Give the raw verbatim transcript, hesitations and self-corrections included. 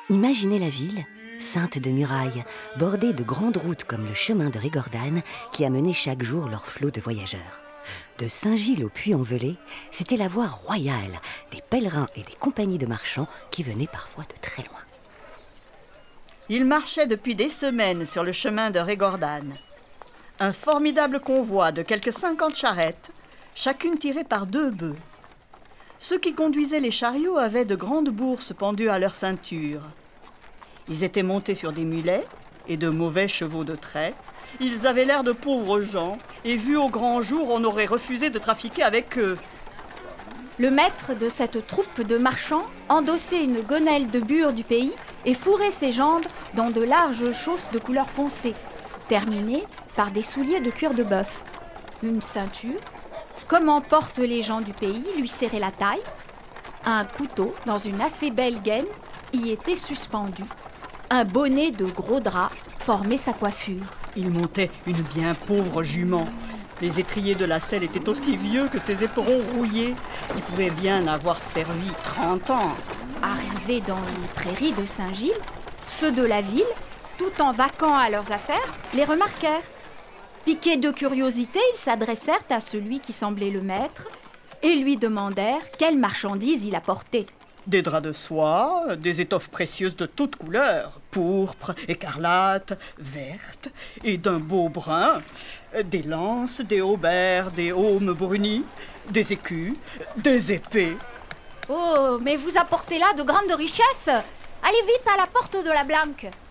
Imaginez la ville, ceinte de murailles, bordée de grandes routes comme le chemin de Régordane qui amenait chaque jour leur flot de voyageurs. De Saint-Gilles au Puy-en-Velay, c'était la voie royale des pèlerins et des compagnies de marchands qui venaient parfois de très loin. Ils marchaient depuis des semaines sur le chemin de Régordane. Un formidable convoi de quelques cinquante charrettes, chacune tirée par deux bœufs. Ceux qui conduisaient les chariots avaient de grandes bourses pendues à leur ceinture. Ils étaient montés sur des mulets et de mauvais chevaux de trait. Ils avaient l'air de pauvres gens, et vus au grand jour, on aurait refusé de trafiquer avec eux. Le maître de cette troupe de marchands endossait une gonelle de bure du pays et fourrait ses jambes dans de larges chausses de couleur foncée, terminées par des souliers de cuir de bœuf. Une ceinture, comme en portent les gens du pays, lui serrait la taille. Un couteau, dans une assez belle gaine, y était suspendu. Un bonnet de gros drap formait sa coiffure. Il montait une bien pauvre jument. Les étriers de la selle étaient aussi vieux que ses éperons rouillés, qui pouvaient bien avoir servi trente ans. Arrivés dans les prairies de Saint-Gilles, ceux de la ville, tout en vaquant à leurs affaires, les remarquèrent. Piqués de curiosité, ils s'adressèrent à celui qui semblait le maître et lui demandèrent quelles marchandises il apportait. Des draps de soie, des étoffes précieuses de toutes couleurs, pourpre, écarlate, verte et d'un beau brun, des lances, des haubers, des aumes brunis, des écus, des épées. Oh, mais vous apportez là de grandes richesses! Allez vite à la porte de la Blanque!